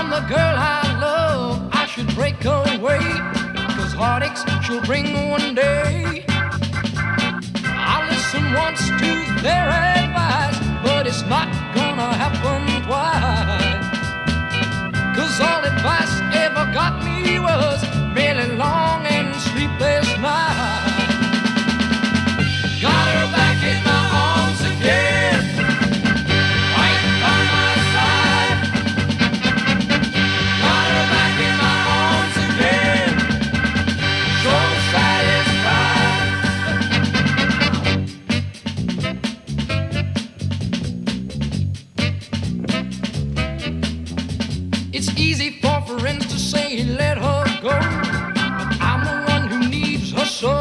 the girl I love, I should break away, 'cause heartaches she'll bring one day. I listen once to their advice, but it's not gonna happen twice. 'Cause all advice ever got me was really long and sleepless nights. Got her back in my arms again, right by my side. Got her back in my arms again, so satisfied. It's easy for friends to say let her go, but I'm the one who needs her so.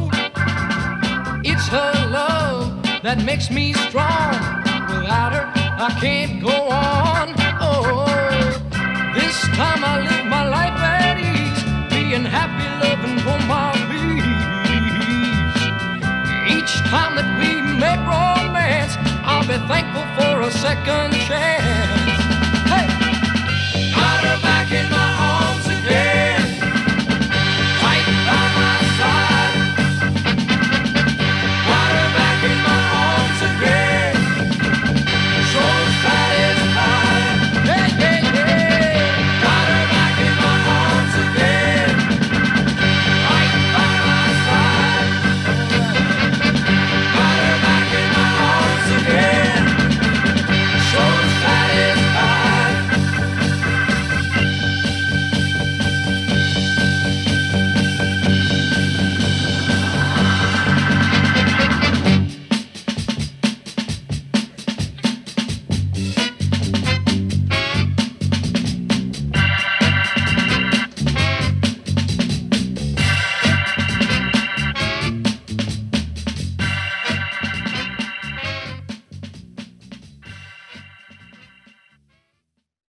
It's her love that makes me strong. Without her, I can't go on. Oh, this time I live my life at ease, being happy, loving for my peace. Each time that we make romance, I'll be thankful for a second chance.